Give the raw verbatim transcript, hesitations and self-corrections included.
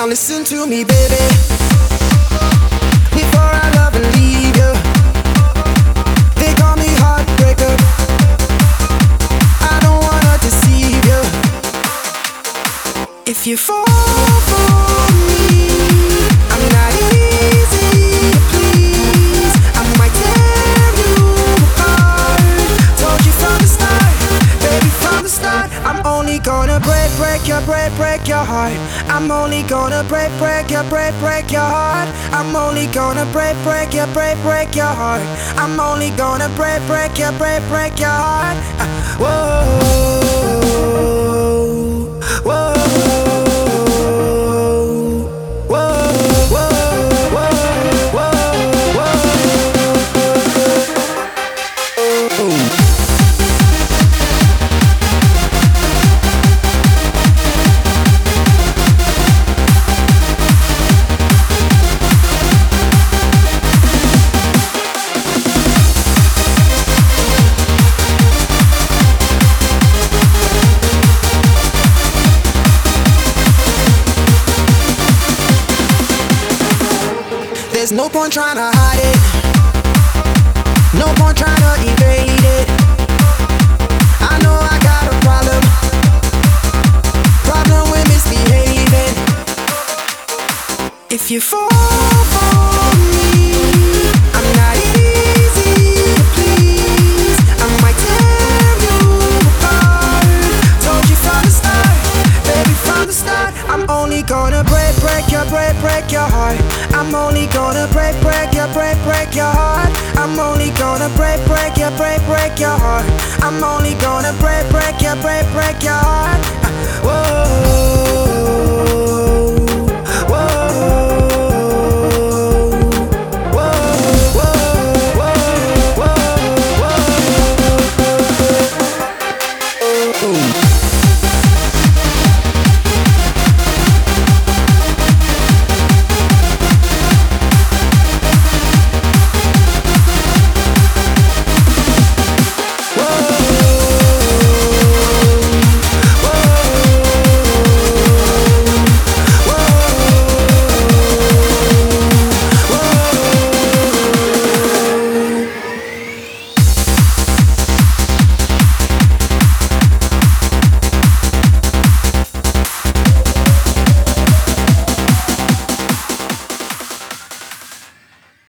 Now listen to me, baby. Before I love and leave you, they call me heartbreaker. I don't wanna deceive you. If you fall for me, I'm not easy to please. I might tear you apart. Told you from the start, baby, from the start. I'm only gonna break, break your, break, break your heart. I'm only gonna break, break your, break, break your heart. I'm only gonna break, break your, break, break your heart. I'm only gonna break, break your, break, break your heart. Uh, whoa, whoa. There's no point trying to hide it.